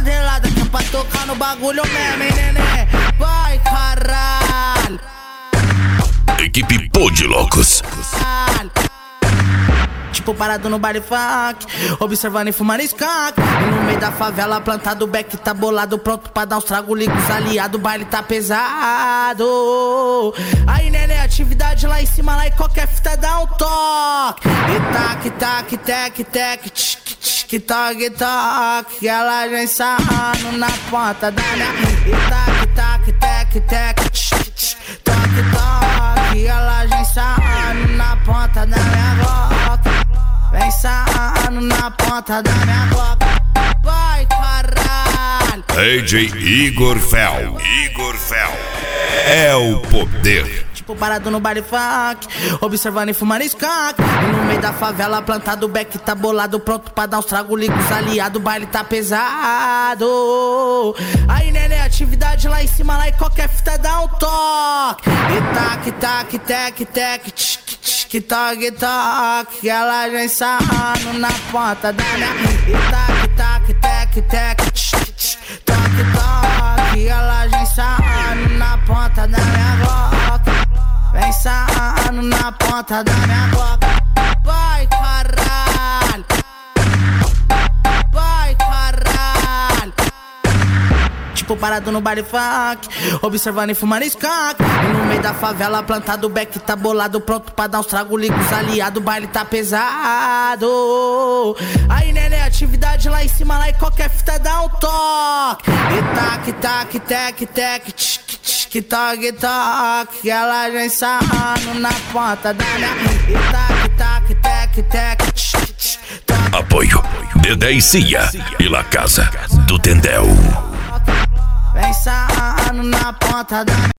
canelada que é pra tocar no bagulho mesmo, hein, neném? Vai, caralho. Equipe Pô de Loucos. Tipo parado no baile funk, observando e fumando skunk. E no meio da favela plantado, o beck tá bolado, pronto pra dar uns trago, liga os aliados, o baile tá pesado. Aí, neném, atividade lá em cima, lá e qualquer fita dá um toque. E tac, tac, tec, tec, tchic, tchic, toque, toque. Ela já ensaiando na ponta da minha. E tac, tac, tec, tec, tchic, tchic, toque, toque. Ela já ensaiando na ponta da minha boca. Vem sarrando na ponta da minha boca. Vai, caralho. DJ Igor Fel. Igor Fel. É o poder. Tipo parado no baile funk, observando e fumando skunk. E no meio da favela plantado, o beck tá bolado, pronto pra dar uns trago, liga os aliados, o baile tá pesado. Aí, neném, atividade lá em cima, lá e qualquer fita dá um toque. E tac, tac, tec, tec, tchic, tchic, toque, toque. Ela já ensaiando na ponta da minha. E tac, tac, tec, tec, tchic, tchic, toque, toque. Ela já ensaiando na ponta da minha boca. Vem sarrando na ponta da minha boca. Vai, caralho. Vai, caralho. Tipo parado no baile funk, observando e fumando skunk. E no meio da favela plantado, o beck tá bolado, pronto pra dar uns trago, liga os aliados, o baile tá pesado. Aí, neném, atividade lá em cima, lá e qualquer fita dá um toque. E tac, tac, tec, tec, tchic, tchic, toque, toque. Ela já ensaiando na ponta da minha. E tac, tac, tec, tec, tchic, tchic, toque. Apoio Dedé e Cia e La Casa do Tendel. Vem sarrando na ponta da minha.